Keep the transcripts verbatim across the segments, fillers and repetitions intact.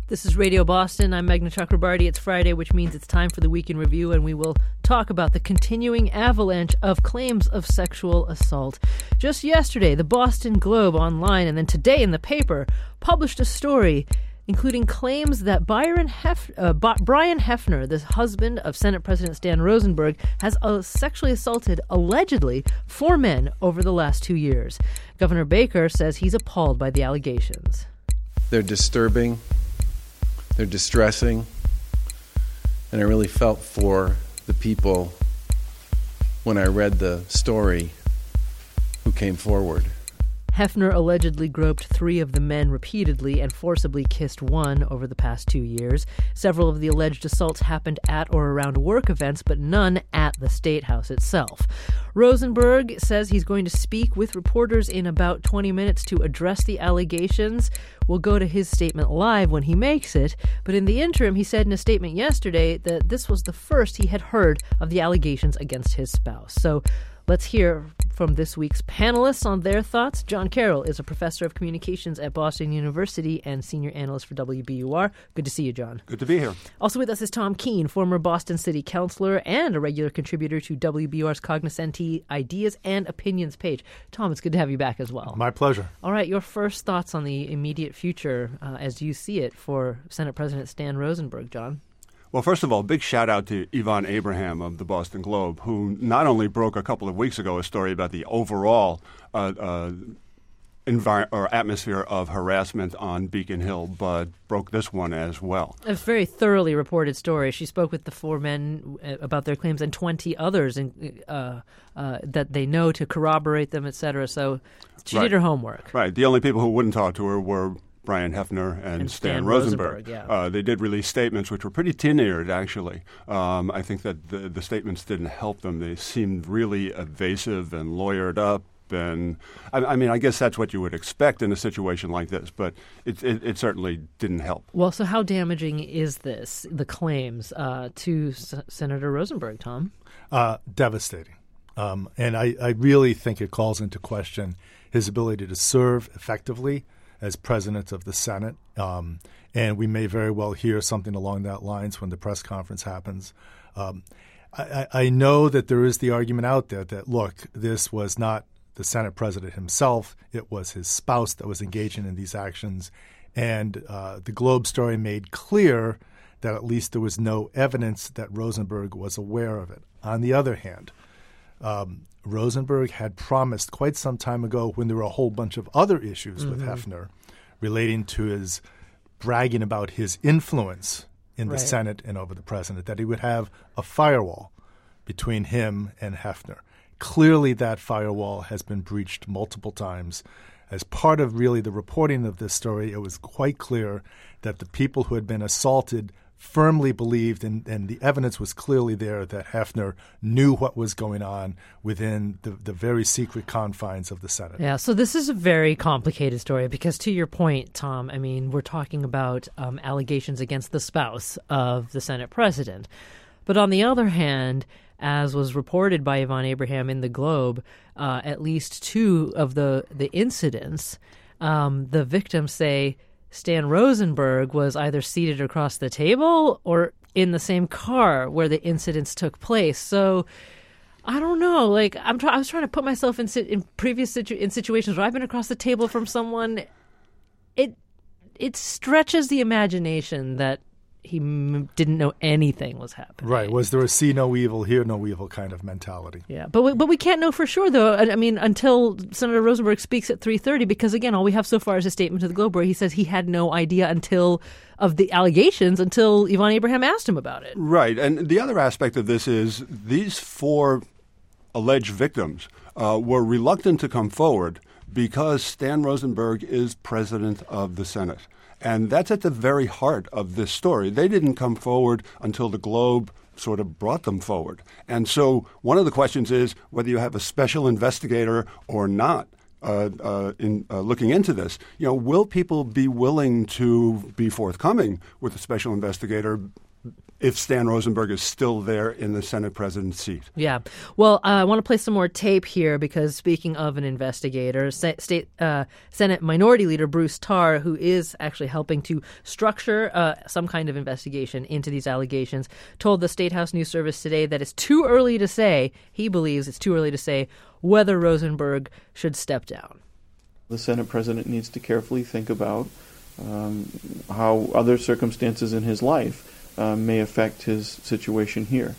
This is Radio Boston. I'm Meghna Chakrabarty. It's Friday, which means it's time for the Week in Review, and we will talk about the continuing avalanche of claims of sexual assault. Just yesterday, the Boston Globe online, and then today in the paper, published a story including claims that Byron Hef- uh, B- Brian Hefner, the husband of Senate President Stan Rosenberg, has uh, sexually assaulted, allegedly, four men over the last two years. Governor Baker says he's appalled by the allegations. They're disturbing. They're distressing, and I really felt for the people when I read the story who came forward. Hefner allegedly groped three of the men repeatedly and forcibly kissed one over the past two years. Several of the alleged assaults happened at or around work events, but none at the State House itself. Rosenberg says he's going to speak with reporters in about twenty minutes to address the allegations. We'll go to his statement live when he makes it, but in the interim, he said in a statement yesterday that this was the first he had heard of the allegations against his spouse. So let's hear from this week's panelists on their thoughts. John Carroll is a professor of communications at Boston University and senior analyst for W B U R. Good to see you, John. Good to be here. Also with us is Tom Keene, former Boston City Councilor and a regular contributor to W B U R's Cognoscenti Ideas and Opinions page. Tom, it's good to have you back as well. My pleasure. All right, your first thoughts on the immediate future uh, as you see it for Senate President Stan Rosenberg, John. Well, first of all, big shout out to Yvonne Abraham of the Boston Globe, who not only broke a couple of weeks ago a story about the overall uh, uh, envir- or atmosphere of harassment on Beacon Hill, but broke this one as well. A very thoroughly reported story. She spoke with the four men about their claims and twenty others in, uh, uh, that they know to corroborate them, et cetera. So she right. did her homework. Right. The only people who wouldn't talk to her were Brian Hefner and, and Stan, Stan Rosenberg. Rosenberg yeah. uh, they did release statements which were pretty tin-eared, actually. Um, I think that the, the statements didn't help them. They seemed really evasive and lawyered up. And I, I mean, I guess that's what you would expect in a situation like this, but it, it, it certainly didn't help. Well, so how damaging is this, the claims, uh, to S- Senator Rosenberg, Tom? Uh, devastating. Um, and I, I really think it calls into question his ability to serve effectively as president of the Senate. Um, and we may very well hear something along that lines when the press conference happens. Um, I, I know that there is the argument out there that, look, this was not the Senate president himself. It was his spouse that was engaging in these actions. And uh, the Globe story made clear that at least there was no evidence that Rosenberg was aware of it. On the other hand, um, Rosenberg had promised quite some time ago, when there were a whole bunch of other issues mm-hmm. with Hefner relating to his bragging about his influence in the right. Senate and over the president, that he would have a firewall between him and Hefner. Clearly that firewall has been breached multiple times. As part of really the reporting of this story, it was quite clear that the people who had been assaulted firmly believed, and, and the evidence was clearly there, that Hefner knew what was going on within the, the very secret confines of the Senate. Yeah, so this is a very complicated story because, to your point, Tom, I mean, we're talking about um, allegations against the spouse of the Senate president. But on the other hand, as was reported by Yvonne Abraham in the Globe, uh, at least two of the, the incidents, um, the victims say Stan Rosenberg was either seated across the table or in the same car where the incidents took place. So I don't know. Like I'm, try- I was trying to put myself in, si- in previous situ- in situations where I've been across the table from someone. It it stretches the imagination that he m- didn't know anything was happening. Right. Was there a see no evil, hear no evil kind of mentality? Yeah, but we, but we can't know for sure, though. I, I mean, until Senator Rosenberg speaks at three thirty, because, again, all we have so far is a statement to the Globe where he says he had no idea until of the allegations until Yvonne Abraham asked him about it. Right. And the other aspect of this is these four alleged victims uh, were reluctant to come forward because Stan Rosenberg is president of the Senate. And that's at the very heart of this story. They didn't come forward until the Globe sort of brought them forward. And so one of the questions is whether you have a special investigator or not uh, uh, in uh, looking into this. You know, will people be willing to be forthcoming with a special investigator if Stan Rosenberg is still there in the Senate president's seat. Yeah. Well, uh, I want to play some more tape here because speaking of an investigator, State uh, Senate Minority Leader Bruce Tarr, who is actually helping to structure uh, some kind of investigation into these allegations, told the State House News Service today that it's too early to say, he believes it's too early to say, whether Rosenberg should step down. The Senate president needs to carefully think about um, how other circumstances in his life Uh, may affect his situation here.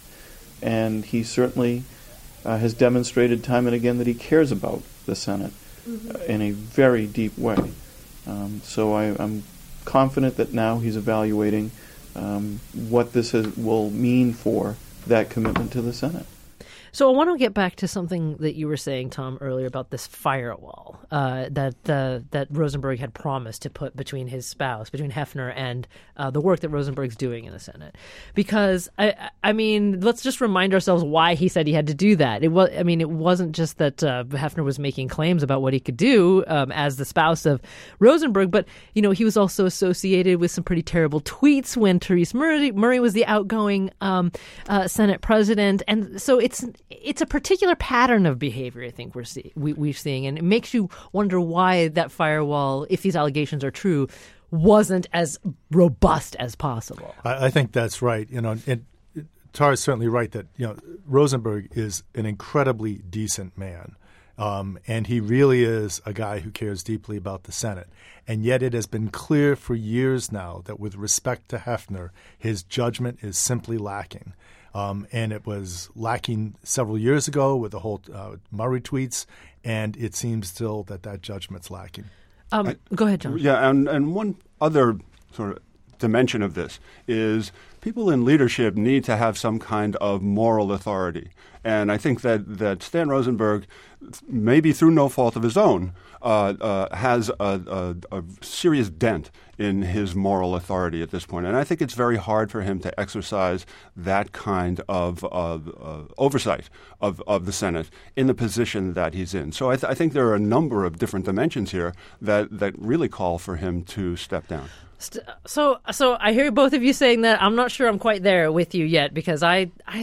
And he certainly uh, has demonstrated time and again that he cares about the Senate mm-hmm. uh, in a very deep way. Um, so I, I'm confident that now he's evaluating um, what this is, will mean for that commitment to the Senate. So I want to get back to something that you were saying, Tom, earlier about this firewall uh, that uh, that Rosenberg had promised to put between his spouse, between Hefner and uh, the work that Rosenberg's doing in the Senate. Because I, I mean, let's just remind ourselves why he said he had to do that. It was, I mean, it wasn't just that uh, Hefner was making claims about what he could do um, as the spouse of Rosenberg, but you know, he was also associated with some pretty terrible tweets when Therese Murray, Murray was the outgoing um, uh, Senate president, and so it's. It's a particular pattern of behavior, I think, we're, see, we, we're seeing. And it makes you wonder why that firewall, if these allegations are true, wasn't as robust as possible. I, I think that's right. You know, and Tarr is certainly right that, you know, Rosenberg is an incredibly decent man. Um, and he really is a guy who cares deeply about the Senate. And yet it has been clear for years now that with respect to Hefner, his judgment is simply lacking. Um, and it was lacking several years ago with the whole uh, Murray tweets, and it seems still that that judgment's lacking. Um, I, go ahead, John. Yeah, and, and one other sort of dimension of this is people in leadership need to have some kind of moral authority. And I think that, that Stan Rosenberg, maybe through no fault of his own, uh, uh, has a, a, a serious dent in his moral authority at this point. And I think it's very hard for him to exercise that kind of uh, uh, oversight of, of the Senate in the position that he's in. So I, th- I think there are a number of different dimensions here that, that really call for him to step down. So, so I hear both of you saying that. I'm not sure I'm quite there with you yet because I, I,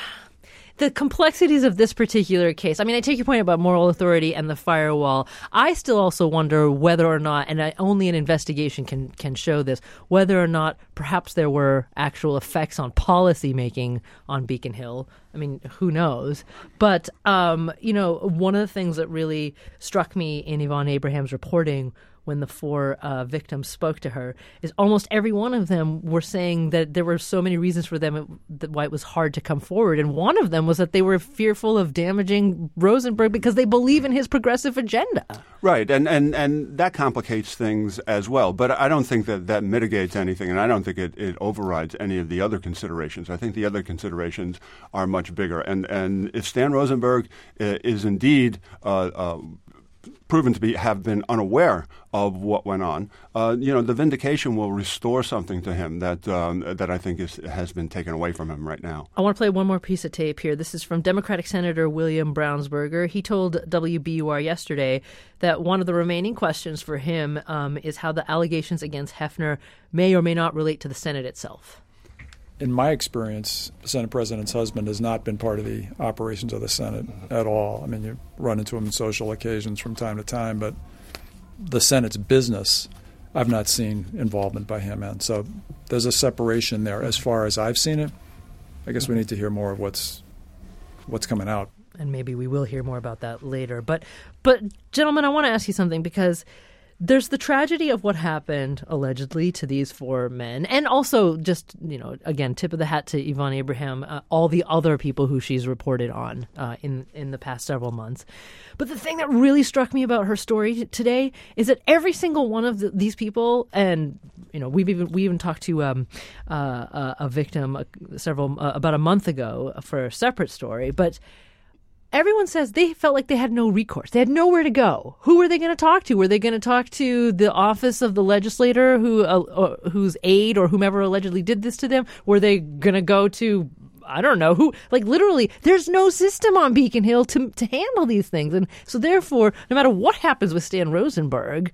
the complexities of this particular case. I mean, I take your point about moral authority and the firewall. I still also wonder whether or not, and I, only an investigation can can show this, whether or not perhaps there were actual effects on policy making on Beacon Hill. I mean, who knows? But, um, you know, one of the things that really struck me in Yvonne Abraham's reporting when the four uh, victims spoke to her is almost every one of them were saying that there were so many reasons for them it, that why it was hard to come forward. And one of them was that they were fearful of damaging Rosenberg because they believe in his progressive agenda. Right. And, and, and that complicates things as well. But I don't think that that mitigates anything. And I don't think it, it overrides any of the other considerations. I think the other considerations are much bigger. And, and if Stan Rosenberg uh, is indeed uh, uh, proven to be have been unaware of what went on, uh, you know, the vindication will restore something to him that um, that I think is, has been taken away from him right now. I want to play one more piece of tape here. This is from Democratic Senator William Brownsberger. He told W B U R yesterday that one of the remaining questions for him um, is how the allegations against Hefner may or may not relate to the Senate itself. In my experience, the Senate President's husband has not been part of the operations of the Senate at all. I mean, you run into him in social occasions from time to time, but the Senate's business, I've not seen involvement by him in. So there's a separation there as far as I've seen it. I guess we need to hear more of what's what's coming out. And maybe we will hear more about that later. But, but gentlemen, I want to ask you something because there's the tragedy of what happened, allegedly, to these four men. And also just, you know, again, tip of the hat to Yvonne Abraham, uh, all the other people who she's reported on uh, in, in the past several months. But the thing that really struck me about her story today is that every single one of the, these people, and, you know, we've even, we even talked to um, uh, a victim uh, several uh, about a month ago for a separate story, but everyone says they felt like they had no recourse. They had nowhere to go. Who were they going to talk to? Were they going to talk to the office of the legislator who, uh, whose aide or whomever allegedly did this to them? Were they going to go to, I don't know, who? Like literally, there's no system on Beacon Hill to to handle these things. And so therefore, no matter what happens with Stan Rosenberg,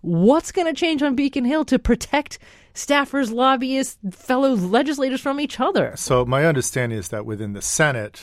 What's going to change on Beacon Hill to protect staffers, lobbyists, fellow legislators from each other? So my understanding is that within the Senate,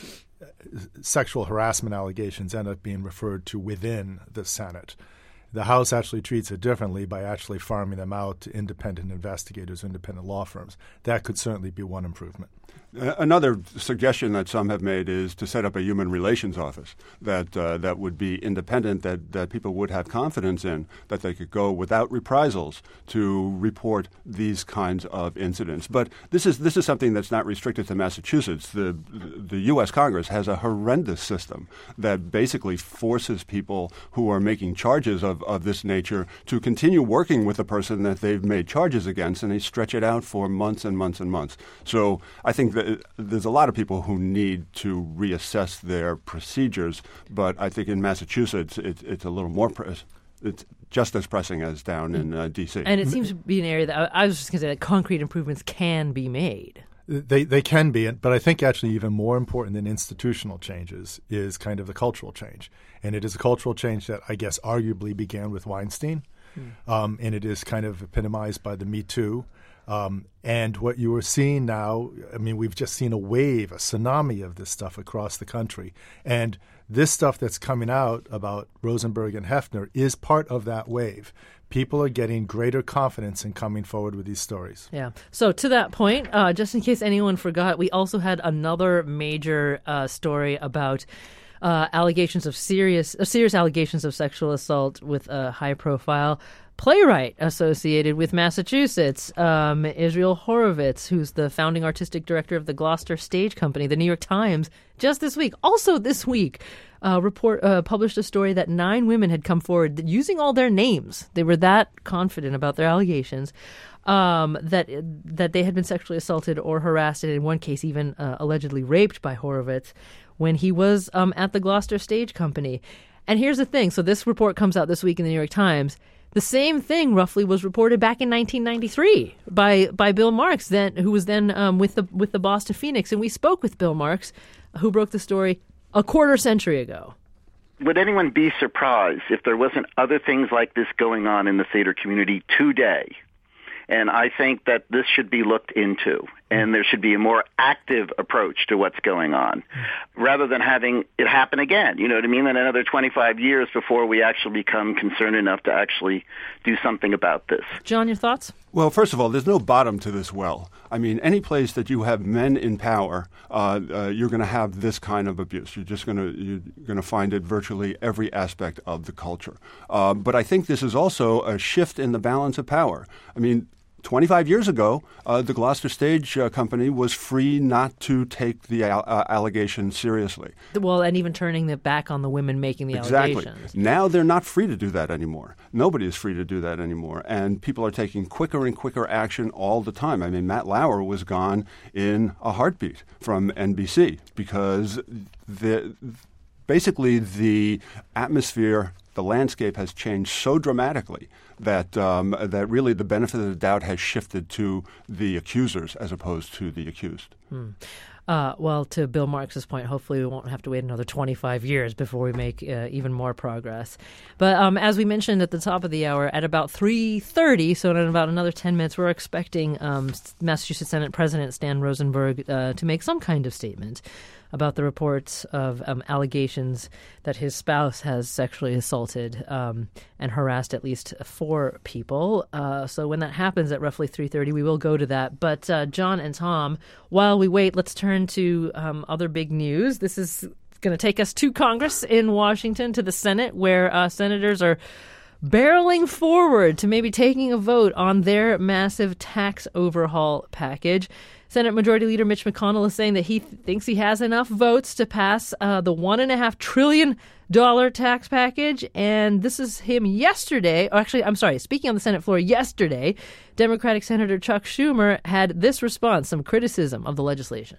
sexual harassment allegations end up being referred to within the Senate. The House actually treats it differently by actually farming them out to independent investigators, independent law firms. That could certainly be one improvement. Another suggestion that some have made is to set up a human relations office that uh, that would be independent, that, that people would have confidence in, that they could go without reprisals to report these kinds of incidents. But this is this is something that's not restricted to Massachusetts. The the U S Congress has a horrendous system that basically forces people who are making charges of, of this nature to continue working with the person that they've made charges against, and they stretch it out for months and months and months. So I think that there's a lot of people who need to reassess their procedures, but I think in Massachusetts it, it's a little more press. It's just as pressing as down in uh, D C. And it seems to be an area that I was just going to say that concrete improvements can be made. They they can be, but I think actually even more important than institutional changes is kind of the cultural change. And it is a cultural change that I guess arguably began with Weinstein, hmm. um, and it is kind of epitomized by the Me Too. Um, and what you are seeing now, I mean, we've just seen a wave, a tsunami of this stuff across the country. And this stuff that's coming out about Rosenberg and Hefner is part of that wave. People are getting greater confidence in coming forward with these stories. Yeah. So to that point, uh, just in case anyone forgot, we also had another major uh, story about uh, allegations of serious, uh, serious allegations of sexual assault with a high-profile playwright associated with Massachusetts, um, Israel Horovitz, who's the founding artistic director of the Gloucester Stage Company. The New York Times, just this week, also this week, uh, report uh, published a story that nine women had come forward using all their names. They were that confident about their allegations um, that that they had been sexually assaulted or harassed, and in one case even uh, allegedly raped by Horovitz when he was um, at the Gloucester Stage Company. And here's the thing. So this report comes out this week in the New York Times. The same thing roughly was reported back in nineteen ninety-three by by Bill Marks, then who was then um, with the with the Boston Phoenix, and we spoke with Bill Marks, who broke the story a quarter century ago. Would anyone be surprised if there wasn't other things like this going on in the theater community today? And I think that this should be looked into, and there should be a more active approach to what's going on, rather than having it happen again. You know what I mean? And another twenty-five years before we actually become concerned enough to actually do something about this. John, your thoughts? Well, first of all, there's no bottom to this well. I mean, any place that you have men in power, uh, uh, you're going to have this kind of abuse. You're just going to you're going to find it virtually every aspect of the culture. Uh, but I think this is also a shift in the balance of power. I mean, twenty-five years ago, uh, the Gloucester Stage uh, Company was free not to take the al- uh, allegation seriously. Well, and even turning it back on the women making the exactly. allegations. Now they're not free to do that anymore. Nobody is free to do that anymore. And people are taking quicker and quicker action all the time. I mean, Matt Lauer was gone in a heartbeat from N B C because the basically the atmosphere, the landscape has changed so dramatically that um, that really the benefit of the doubt has shifted to the accusers as opposed to the accused. Hmm. Uh, well, to Bill Marks's point, hopefully we won't have to wait another twenty-five years before we make uh, even more progress. But um, as we mentioned at the top of the hour, at about three thirty, so in about another ten minutes, we're expecting um, Massachusetts Senate President Stan Rosenberg uh, to make some kind of statement about the reports of um, allegations that his spouse has sexually assaulted um, and harassed at least four people. Uh, so when that happens at roughly three thirty, we will go to that. But uh, John and Tom, while we wait, let's turn to um, other big news. This is going to take us to Congress in Washington, to the Senate, where uh, senators are barreling forward to maybe taking a vote on their massive tax overhaul package. Senate Majority Leader Mitch McConnell is saying that he th- thinks he has enough votes to pass uh, the one and a half trillion dollar tax package. And this is him yesterday. Or actually, I'm sorry, speaking on the Senate floor yesterday, Democratic Senator Chuck Schumer had this response, some criticism of the legislation.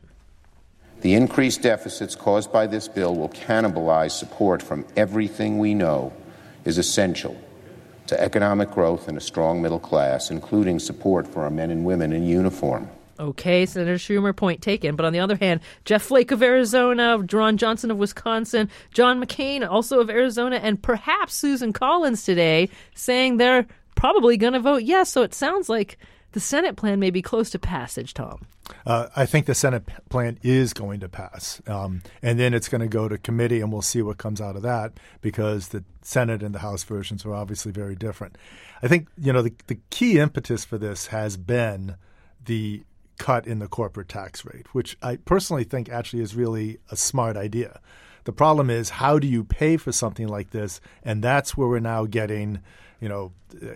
The increased deficits caused by this bill will cannibalize support from everything we know is essential to economic growth and a strong middle class, including support for our men and women in uniform. Okay, Senator Schumer, point taken. But on the other hand, Jeff Flake of Arizona, Ron Johnson of Wisconsin, John McCain, also of Arizona, and perhaps Susan Collins today, saying they're probably going to vote yes. So it sounds like the Senate plan may be close to passage, Tom. Uh, I think the Senate p- plan is going to pass. Um, and then it's going to go to committee, and we'll see what comes out of that, because the Senate and the House versions are obviously very different. I think, you know, the, the key impetus for this has been the cut in the corporate tax rate, which I personally think actually is really a smart idea. The problem is, how do you pay for something like this? And that's where we're now getting, you know,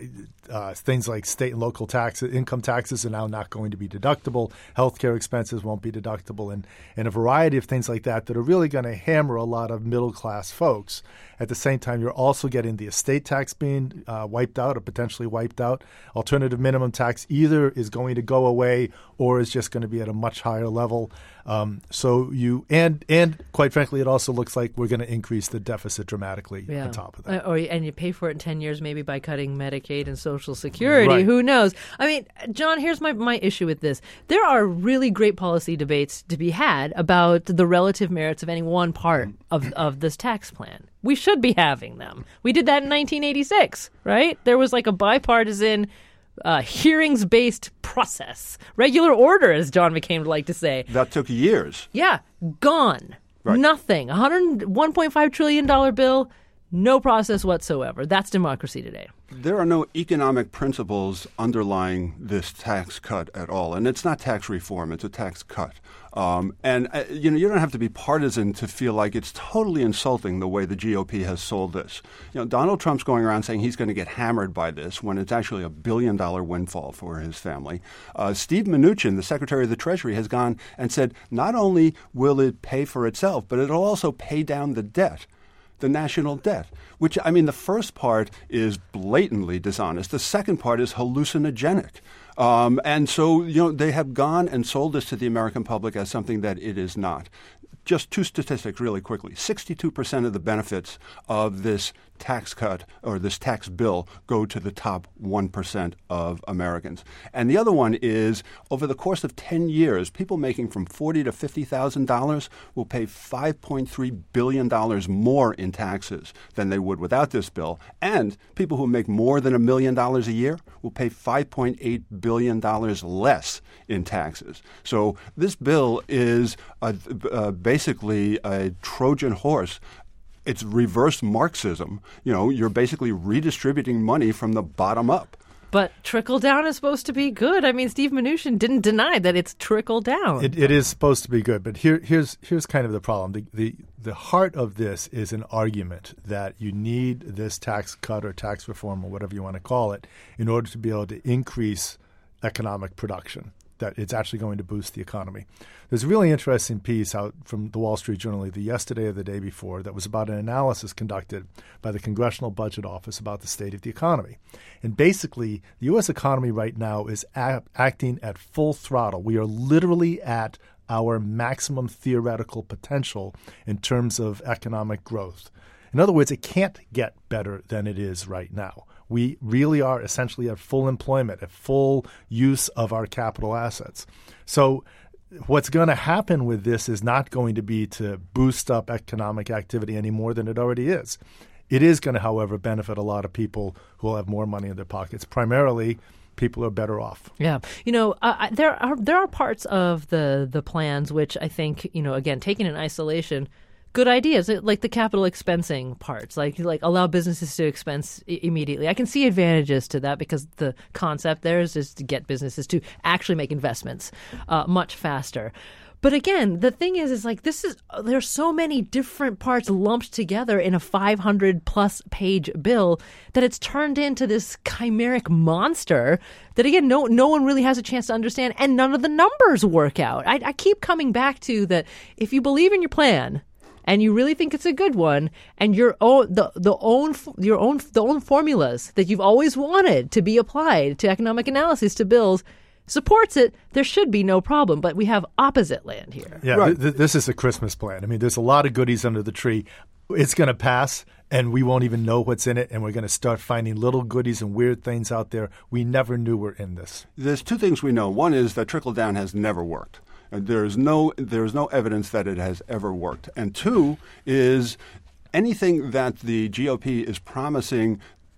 uh, things like state and local taxes, income taxes are now not going to be deductible. Healthcare expenses won't be deductible, and, and a variety of things like that that are really going to hammer a lot of middle-class folks. At the same time, you're also getting the estate tax being uh, wiped out or potentially wiped out. Alternative minimum tax either is going to go away or is just going to be at a much higher level. Um, so you and and quite frankly, it also looks like we're going to increase the deficit dramatically yeah. on top of that. Uh, or and you pay for it in ten years, maybe by cutting Medicaid and Social Security. Right. Who knows? I mean, John, here's my my issue with this. There are really great policy debates to be had about the relative merits of any one part of of this tax plan. We should be having them. We did that in nineteen eighty-six, right? There was like a bipartisan uh, hearings-based process. Regular order, as John McCain would like to say. That took years. Yeah, gone. Right. Nothing. one point five trillion dollars bill, no process whatsoever. That's democracy today. There are no economic principles underlying this tax cut at all. And it's not tax reform, it's a tax cut. Um, and, uh, you know, you don't have to be partisan to feel like it's totally insulting the way the G O P has sold this. You know, Donald Trump's going around saying he's going to get hammered by this when it's actually a billion-dollar windfall for his family. Uh, Steve Mnuchin, the Secretary of the Treasury, has gone and said not only will it pay for itself, but it'll also pay down the debt. The national debt, which, I mean, the first part is blatantly dishonest. The second part is hallucinogenic. Um, and so, you know, they have gone and sold this to the American public as something that it is not. Just two statistics really quickly. sixty-two percent of the benefits of this tax cut or this tax bill go to the top one percent of Americans. And the other one is over the course of ten years, people making from forty thousand dollars to fifty thousand dollars will pay five point three billion dollars more in taxes than they would without this bill. And people who make more than a million dollars a year will pay five point eight billion dollars less in taxes. So this bill is a, a, basically a Trojan horse. It's reverse Marxism. You know, you're basically redistributing money from the bottom up. But trickle down is supposed to be good. I mean, Steve Mnuchin didn't deny that it's trickle down. It, it is supposed to be good, but here, here's here's kind of the problem. The, the the heart of this is an argument that you need this tax cut or tax reform or whatever you want to call it in order to be able to increase economic production, that it's actually going to boost the economy. There's a really interesting piece out from the Wall Street Journal either yesterday or the day before that was about an analysis conducted by the Congressional Budget Office about the state of the economy. And basically, the U S economy right now is a- acting at full throttle. We are literally at our maximum theoretical potential in terms of economic growth. In other words, it can't get better than it is right now. We really are essentially at full employment, at full use of our capital assets. So what's going to happen with this is not going to be to boost up economic activity any more than it already is. It is going to, however, benefit a lot of people who will have more money in their pockets. Primarily, people are better off. Yeah. You know, uh, there are there are parts of the, the plans which I think, you know, again, taken in isolation, good ideas, like the capital expensing parts, like like allow businesses to expense I- immediately. I can see advantages to that because the concept there is just to get businesses to actually make investments uh, much faster. But again, the thing is, is like this is there's so many different parts lumped together in a five hundred plus page bill that it's turned into this chimeric monster that, again, no no one really has a chance to understand, and none of the numbers work out. I, I keep coming back to that if you believe in your plan and you really think it's a good one, and your own the the own your own the own formulas that you've always wanted to be applied to economic analysis to bills supports it, there should be no problem. But we have opposite land here. Yeah, Right. th- th- this is a Christmas plan. I mean, there's a lot of goodies under the tree. It's going to pass, and we won't even know what's in it, and we're going to start finding little goodies and weird things out there we never knew were in this. There's two things we know. One is that trickle down has never worked. And There's no there's no evidence that it has ever worked. And two is anything that the G O P is promising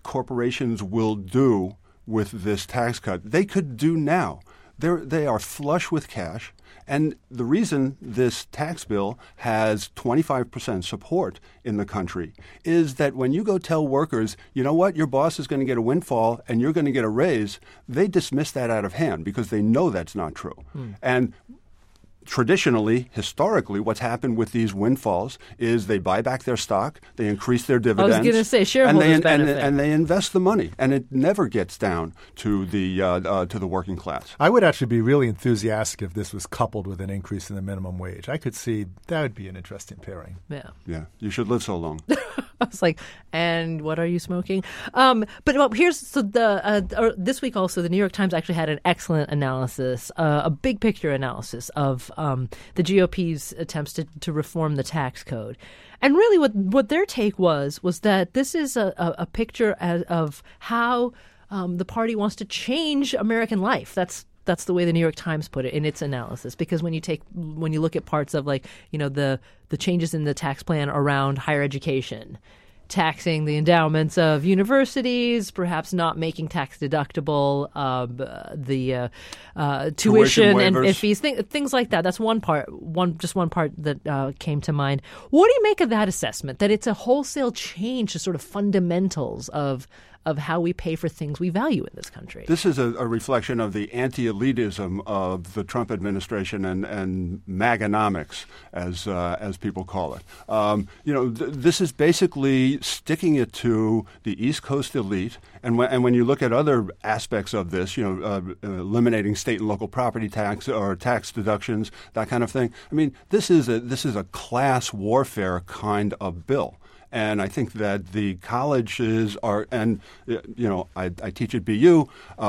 corporations will do with this tax cut, they could do now. They're, they are flush with cash. And the reason this tax bill has twenty-five percent support in the country is that when you go tell workers, you know what, your boss is going to get a windfall and you're going to get a raise, they dismiss that out of hand because they know that's not true. Hmm. And traditionally, historically, what's happened with these windfalls is they buy back their stock, they increase their dividends. I was going to say shareholders and they, benefit. And, and they invest the money, and it never gets down to the uh, uh, to the working class. I would actually be really enthusiastic if this was coupled with an increase in the minimum wage. I could see that would be an interesting pairing. Yeah. Yeah. You should live so long. I was like, and what are you smoking? Um, but well, here's so the uh, or this week also the New York Times actually had an excellent analysis, uh, a big picture analysis of um, the G O P's attempts to, to reform the tax code. And really what what their take was was that this is a, a, a picture as, of how um, the party wants to change American life. That's That's the way the New York Times put it in its analysis. Because when you take when you look at parts of like you know the the changes in the tax plan around higher education, taxing the endowments of universities, perhaps not making tax deductible uh, the uh, uh, tuition, tuition and, and fees, th- things like that. That's one part. One just one part that uh, came to mind. What do you make of that assessment? That it's a wholesale change to sort of fundamentals of. of how we pay for things we value in this country. This is a, a reflection of the anti-elitism of the Trump administration and, and MAGAnomics, as uh, as people call it. Um, you know, th- this is basically sticking it to the East Coast elite. And when, and when you look at other aspects of this, you know, uh, eliminating state and local property tax or tax deductions, that kind of thing. I mean, this is a this is a class warfare kind of bill. And I think that the colleges are, and, you know, I, I teach at B U,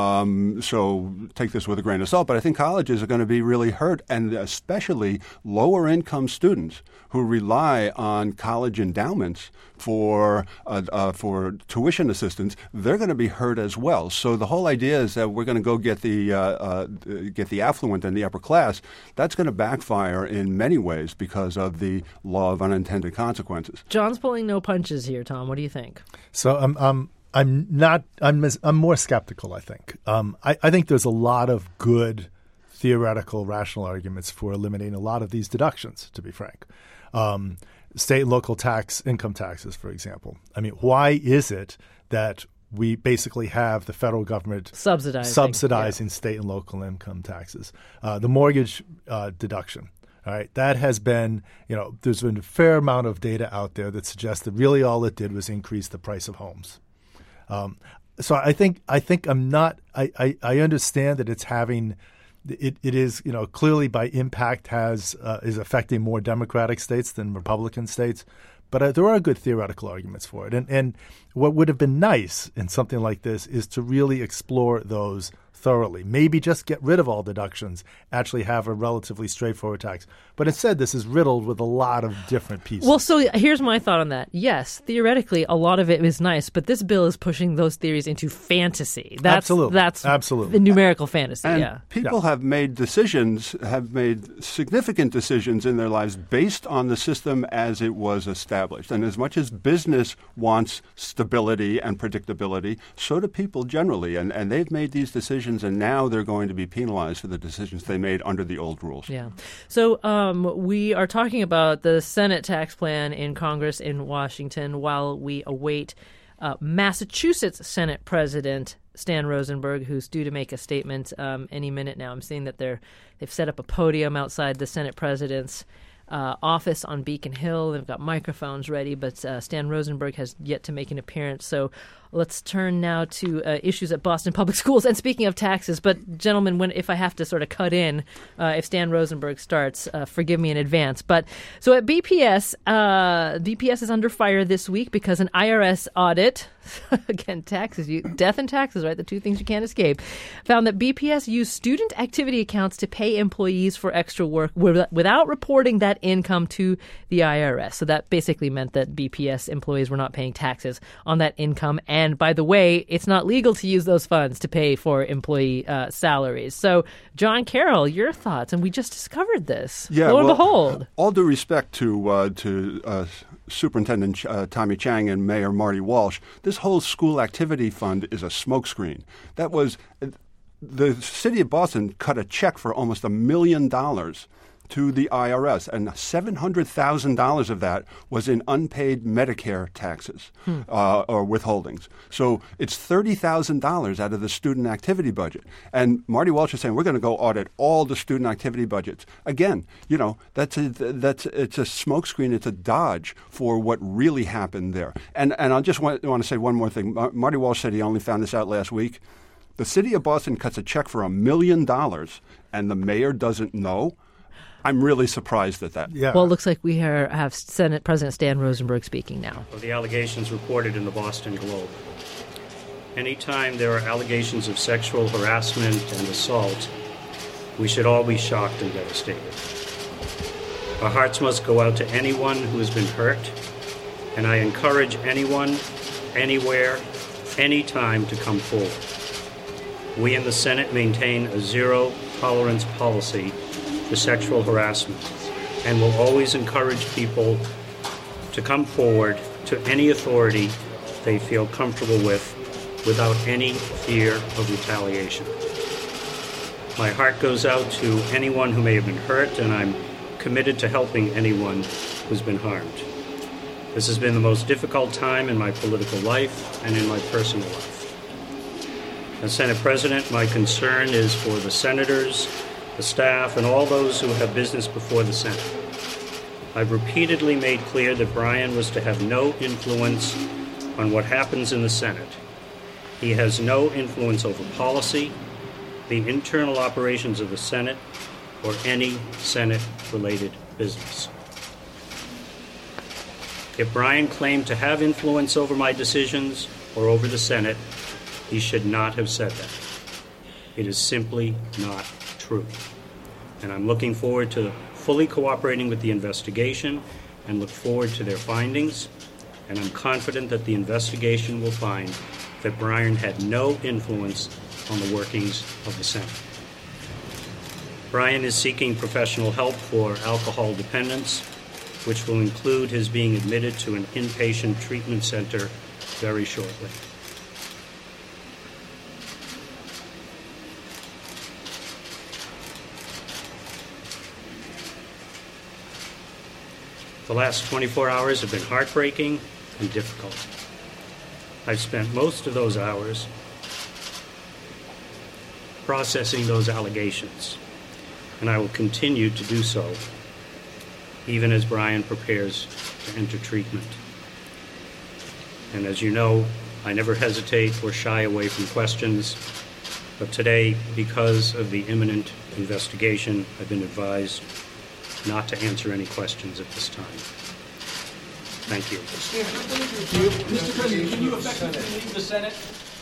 um, so take this with a grain of salt, but I think colleges are going to be really hurt, and especially lower income students who rely on college endowments for uh, uh, for tuition assistance, they're going to be hurt as well. So the whole idea is that we're going to go get the uh, uh, get the affluent and the upper class. That's going to backfire in many ways because of the law of unintended consequences. John's pulling no punches here, Tom. What do you think? So um, um, I'm not. I'm I'm more skeptical. I think. Um, I, I think there's a lot of good theoretical, rational arguments for eliminating a lot of these deductions. To be frank. Um, State and local tax, income taxes, for example. I mean, why is it that we basically have the federal government subsidizing, subsidizing yeah. state and local income taxes? Uh, the mortgage uh, deduction, all right, that has been, you know, there's been a fair amount of data out there that suggests that really all it did was increase the price of homes. Um, so I think I think I'm not. I, I, I understand that it's having. It, it is, you know, clearly by impact has uh, is affecting more Democratic states than Republican states. But uh, there are good theoretical arguments for it. And, and what would have been nice in something like this is to really explore those thoroughly. Maybe just get rid of all deductions, actually have a relatively straightforward tax. But instead, this is riddled with a lot of different pieces. Well, so here's my thought on that. Yes, theoretically, a lot of it is nice, but this bill is pushing those theories into fantasy. That's, Absolutely. That's Absolutely. the numerical fantasy, and yeah. people yeah. have made decisions, have made significant decisions in their lives based on the system as it was established. And as much as business wants stability and predictability, so do people generally. And, and they've made these decisions, and now they're going to be penalized for the decisions they made under the old rules. Yeah. So um, we are talking about the Senate tax plan in Congress in Washington while we await uh, Massachusetts Senate President Stan Rosenberg, who's due to make a statement um, any minute now. I'm seeing that they're they've set up a podium outside the Senate President's Uh, office on Beacon Hill. They've got microphones ready, but uh, Stan Rosenberg has yet to make an appearance. So let's turn now to uh, issues at Boston Public Schools. And speaking of taxes, but gentlemen, when if I have to sort of cut in, uh, if Stan Rosenberg starts, uh, forgive me in advance. But so at B P S, uh, B P S is under fire this week because an I R S audit, again, taxes, you, death and taxes, right? The two things you can't escape, found that B P S used student activity accounts to pay employees for extra work without reporting that income to the I R S. So that basically meant that B P S employees were not paying taxes on that income And by the way, it's not legal to use those funds to pay for employee uh, salaries. So, John Carroll, your thoughts? And we just discovered this. Yeah, Lo and well, behold. All due respect to uh, to uh, Superintendent uh, Tommy Chang and Mayor Marty Walsh, this whole school activity fund is a smokescreen. That was the city of Boston cut a check for almost a million dollars to the I R S, and seven hundred thousand dollars of that was in unpaid Medicare taxes hmm. uh, or withholdings. So it's thirty thousand dollars out of the student activity budget. And Marty Walsh is saying we're going to go audit all the student activity budgets. Again, you know, that's a, that's it's a smokescreen. It's a dodge for what really happened there. And and I just want, want to say one more thing. Mar- Marty Walsh said he only found this out last week. The city of Boston cuts a check for a million dollars, and the mayor doesn't know. I'm really surprised at that. Yeah. Well, it looks like we are, have Senate President Stan Rosenberg speaking now. Of the allegations reported in the Boston Globe. Anytime there are allegations of sexual harassment and assault, we should all be shocked and devastated. Our hearts must go out to anyone who has been hurt, and I encourage anyone, anywhere, anytime to come forward. We in the Senate maintain a zero-tolerance policy for sexual harassment, and will always encourage people to come forward to any authority they feel comfortable with without any fear of retaliation. My heart goes out to anyone who may have been hurt, and I'm committed to helping anyone who's been harmed. This has been the most difficult time in my political life and in my personal life. As Senate President, my concern is for the senators, the staff, and all those who have business before the Senate. I've repeatedly made clear that Brian was to have no influence on what happens in the Senate. He has no influence over policy, the internal operations of the Senate, or any Senate-related business. If Brian claimed to have influence over my decisions or over the Senate, he should not have said that. It is simply not true. And I'm looking forward to fully cooperating with the investigation and look forward to their findings. And I'm confident that the investigation will find that Brian had no influence on the workings of the Senate. Brian is seeking professional help for alcohol dependence, which will include his being admitted to an inpatient treatment center very shortly. The last twenty-four hours have been heartbreaking and difficult. I've spent most of those hours processing those allegations, and I will continue to do so, even as Brian prepares to enter treatment. And as you know, I never hesitate or shy away from questions, but today, because of the imminent investigation, I've been advised not to answer any questions at this time. Thank you. Mister President, can you effectively leave the Senate?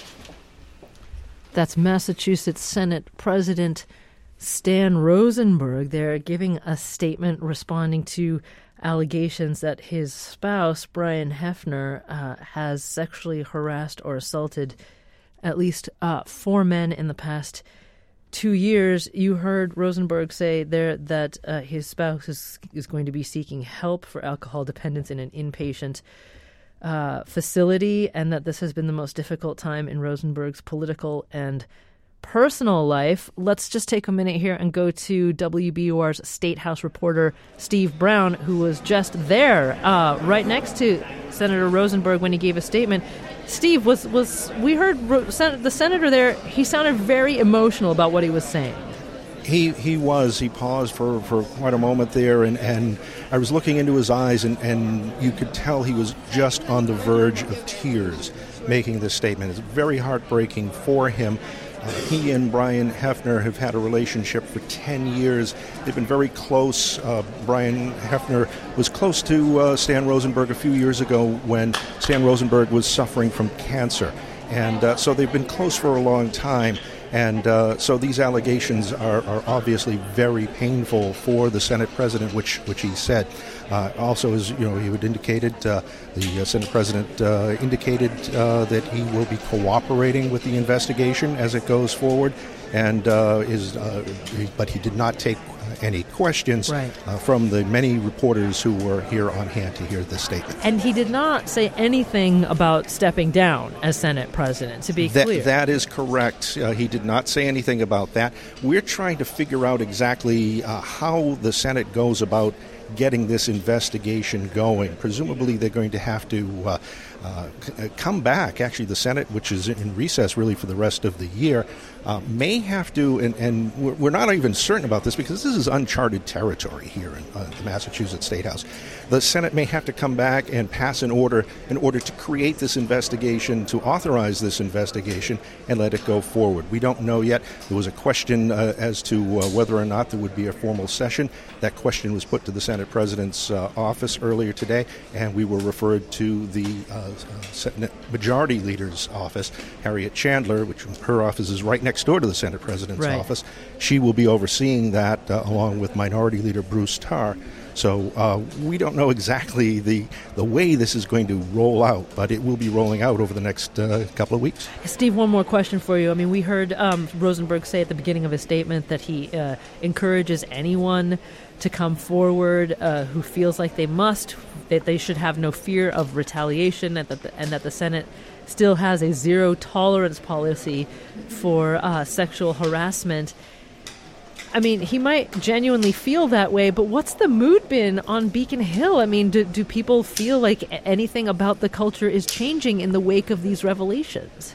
That's Massachusetts Senate President Stan Rosenberg. They're giving a statement responding to allegations that his spouse, Brian Hefner, uh, has sexually harassed or assaulted at least uh, four men in the past two years. You heard Rosenberg say there that uh, his spouse is, is going to be seeking help for alcohol dependence in an inpatient uh, facility, and that this has been the most difficult time in Rosenberg's political and personal life. Let's just take a minute here and go to W B U R's State House reporter Steve Brown, who was just there uh, right next to Senator Rosenberg when he gave a statement. Steve, was was we heard the senator there, he sounded very emotional about what he was saying. He he was. He paused for, for quite a moment there, and, and I was looking into his eyes, and, and you could tell he was just on the verge of tears making this statement. It's very heartbreaking for him. Uh, he and Brian Hefner have had a relationship for ten years. They've been very close. Uh, Brian Hefner was close to uh, Stan Rosenberg a few years ago when Stan Rosenberg was suffering from cancer. And uh, so they've been close for a long time. And uh, so these allegations are, are obviously very painful for the Senate president, which which he said. Uh, also, as you know, he had indicated, uh, the uh, Senate president uh, indicated uh, that he will be cooperating with the investigation as it goes forward, and uh, is, uh, he, but he did not take any questions right. uh, from the many reporters who were here on hand to hear this statement. And he did not say anything about stepping down as Senate president, to be that, clear. That is correct. Uh, he did not say anything about that. We're trying to figure out exactly uh, how the Senate goes about getting this investigation going. Presumably they're going to have to uh, uh, c- come back. Actually, the Senate, which is in recess really for the rest of the year, uh, may have to, and, and we're, we're not even certain about this because this is uncharted territory here in uh, the Massachusetts State House. The Senate may have to come back and pass an order in order to create this investigation, to authorize this investigation, and let it go forward. We don't know yet. There was a question uh, as to uh, whether or not there would be a formal session. That question was put to the Senate President's uh, office earlier today, and we were referred to the uh, Senate Majority Leader's office, Harriet Chandler, which her office is right next door to the Senate President's right. office. She will be overseeing that uh, along with Minority Leader Bruce Tarr. So uh, we don't know exactly the the way this is going to roll out, but it will be rolling out over the next uh, couple of weeks. Steve, one more question for you. I mean, we heard um, Rosenberg say at the beginning of his statement that he uh, encourages anyone to come forward uh, who feels like they must, that they should have no fear of retaliation, and that the, and that the Senate still has a zero tolerance policy for uh, sexual harassment. I mean, he might genuinely feel that way, but what's the mood been on Beacon Hill? I mean, do, do people feel like anything about the culture is changing in the wake of these revelations?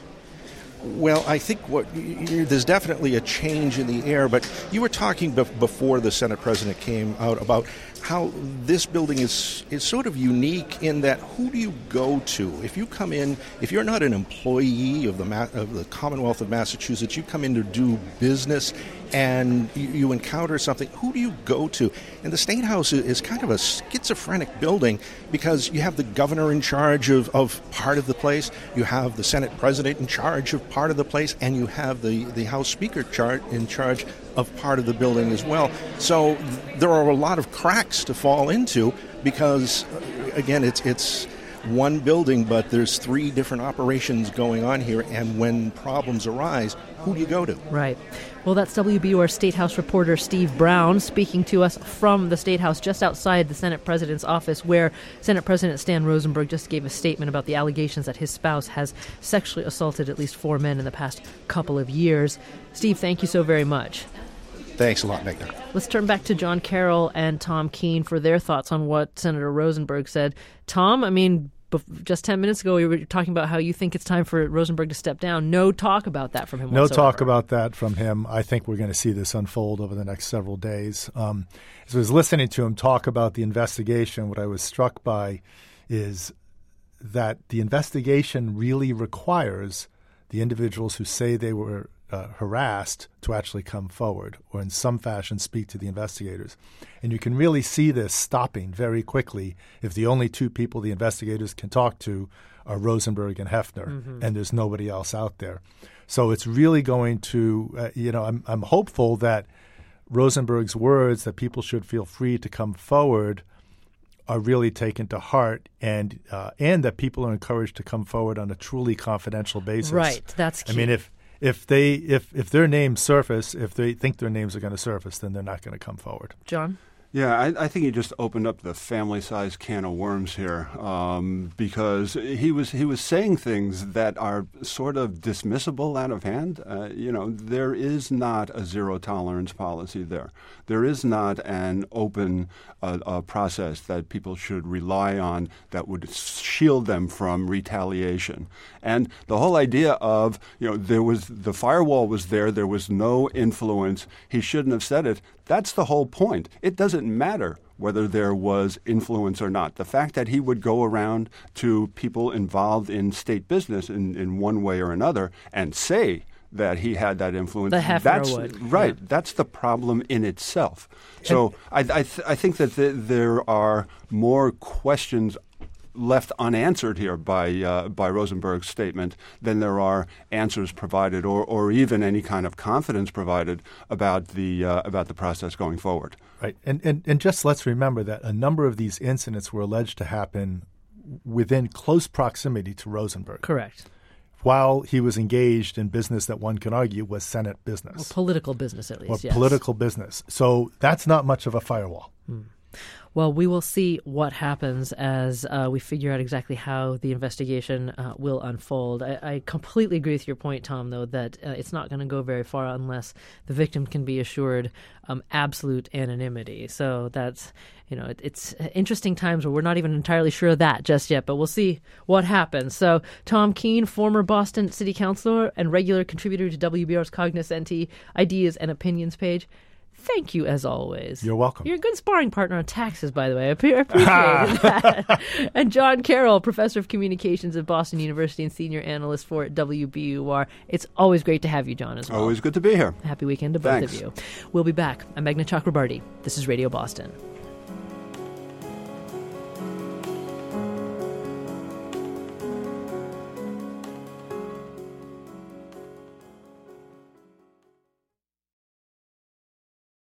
Well, I think what you, there's definitely a change in the air, but you were talking bef- before the Senate President came out about how this building is is sort of unique in that who do you go to? If you come in, if you're not an employee of the Ma- of the Commonwealth of Massachusetts, you come in to do business and you, you encounter something, who do you go to? And the State House is, is kind of a schizophrenic building because you have the governor in charge of, of part of the place, you have the Senate President in charge of part of the place, and you have the, the House Speaker char- in charge of part of the building as well. So there are a lot of cracks to fall into because, again, it's it's one building, but there's three different operations going on here, and when problems arise, who do you go to? Right. Well, that's W B U R State House reporter Steve Brown speaking to us from the State House just outside the Senate President's office, where Senate President Stan Rosenberg just gave a statement about the allegations that his spouse has sexually assaulted at least four men in the past couple of years. Steve, thank you so very much. Thanks a lot, Meghna. Let's turn back to John Carroll and Tom Keene for their thoughts on what Senator Rosenberg said. Tom, I mean, bef- just ten minutes ago we were talking about how you think it's time for Rosenberg to step down. No talk about that from him No whatsoever. talk about that from him. I think we're going to see this unfold over the next several days. Um, as I was listening to him talk about the investigation, what I was struck by is that the investigation really requires the individuals who say they were Uh, harassed to actually come forward or in some fashion speak to the investigators. And you can really see this stopping very quickly if the only two people the investigators can talk to are Rosenberg and Hefner, mm-hmm. and there's nobody else out there. So it's really going to, uh, you know, I'm, I'm hopeful that Rosenberg's words that people should feel free to come forward are really taken to heart, and uh, and that people are encouraged to come forward on a truly confidential basis. Right, that's key. I mean, if If they if, if their names surface, if they think their names are going to surface, then they're not going to come forward. John? Yeah, I, I think he just opened up the family-sized can of worms here, um, because he was he was saying things that are sort of dismissible out of hand. Uh, you know, there is not a zero-tolerance policy there. There is not an open uh, uh, process that people should rely on that would shield them from retaliation. And the whole idea of, you know, there was the firewall was there, there was no influence, he shouldn't have said it. That's the whole point. It doesn't matter whether there was influence or not. The fact that he would go around to people involved in state business in, in one way or another and say that he had that influence. The Hefner that's, would. Right. Yeah. That's the problem in itself. So I, I, th- I think that the, there are more questions left unanswered here by uh, by Rosenberg's statement than there are answers provided, or, or even any kind of confidence provided about the uh, about the process going forward. Right, and, and and just let's remember that a number of these incidents were alleged to happen within close proximity to Rosenberg. Correct. While he was engaged in business that one can argue was Senate business. Or political business, at least, or yes. political business. So that's not much of a firewall. Hmm. Well, we will see what happens as uh, we figure out exactly how the investigation uh, will unfold. I, I completely agree with your point, Tom, though, that uh, it's not going to go very far unless the victim can be assured um, absolute anonymity. So that's, you know, it, it's interesting times where we're not even entirely sure of that just yet, but we'll see what happens. So Tom Keene, former Boston City Councilor and regular contributor to W B R's Cognoscenti Ideas and Opinions page, thank you, as always. You're welcome. You're a good sparring partner on taxes, by the way. I appreciate that. And John Carroll, professor of communications at Boston University and senior analyst for W B U R. It's always great to have you, John, as well. Always good to be here. Happy weekend to both Thanks. of you. We'll be back. I'm Meghna Chakrabarti. This is Radio Boston.